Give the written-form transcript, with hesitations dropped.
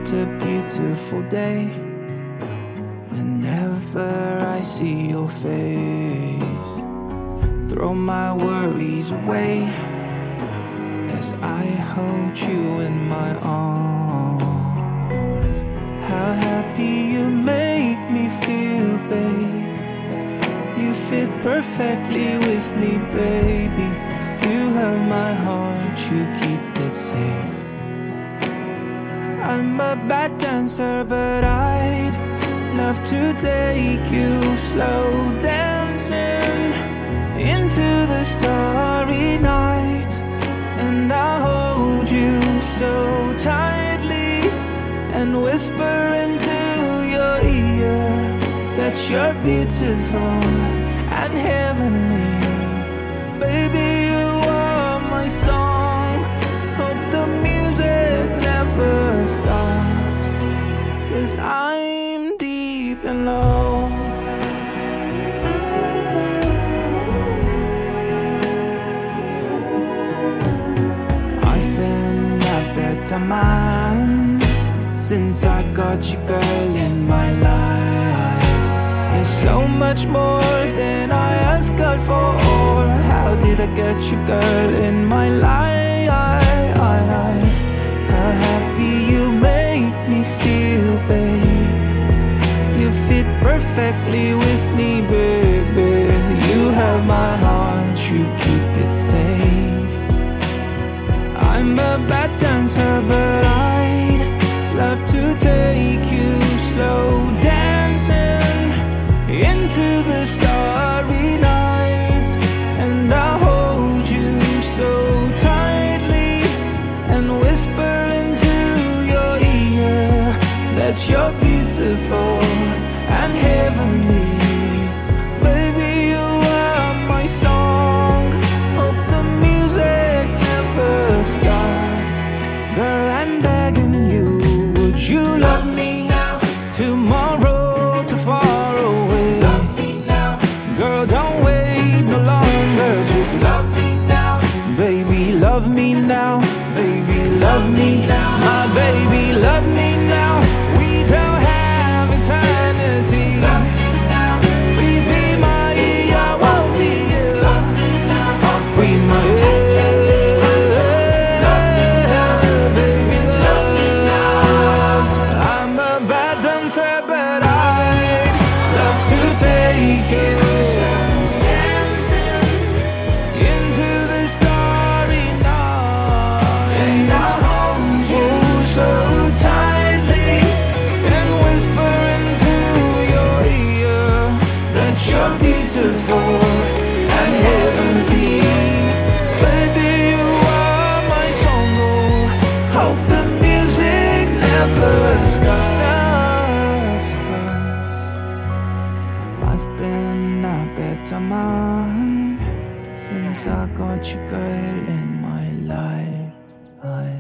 what a beautiful day. Whenever I see your face, throw my worries away as I hold you in my arms. How happy you make me feel, babe. You fit perfectly with me, baby. You have my heart, you keep it safe. I'm a bad dancer, but I'd love to take you slow dancing into the starry night. And I'll hold you so tightly and whisper into your ear that you're beautiful and heavenly. Baby, you are my song. Hope the music never stops, 'cause I'm deep in love. I've been a better man since I got you, girl, in my life. And so much more than I asked God for. How did I get you, girl, in my life? How happy you make me feel, babe. You fit perfectly with me, baby. You have my heart, you keep it safe. I'm a bad dancer, but I'd love to take you slow dancing into the starry night. And I'll hold you so tightly and whisper into your ear that you're beautiful and heavenly. Baby, you are my song. Hope the music never stops. Girl, I'm begging you, would you love me now? Tomorrow too far away. Love me now. Girl, don't wait no longer, just love me now. Baby, love me now. Baby, love me now. My baby, love me now. We don't have eternity. Love me now. Please be my I won't be you. Love me now. Be my baby, love. I'm a bad dancer, but I'd love to take you dancing into the starry night. And I'll hold you so tightly and whisper into your ear that you're beautiful and heavenly. Baby, you are my song. Oh, hope the music never stops, 'cause I've been a better man since I got you, girl, in my life.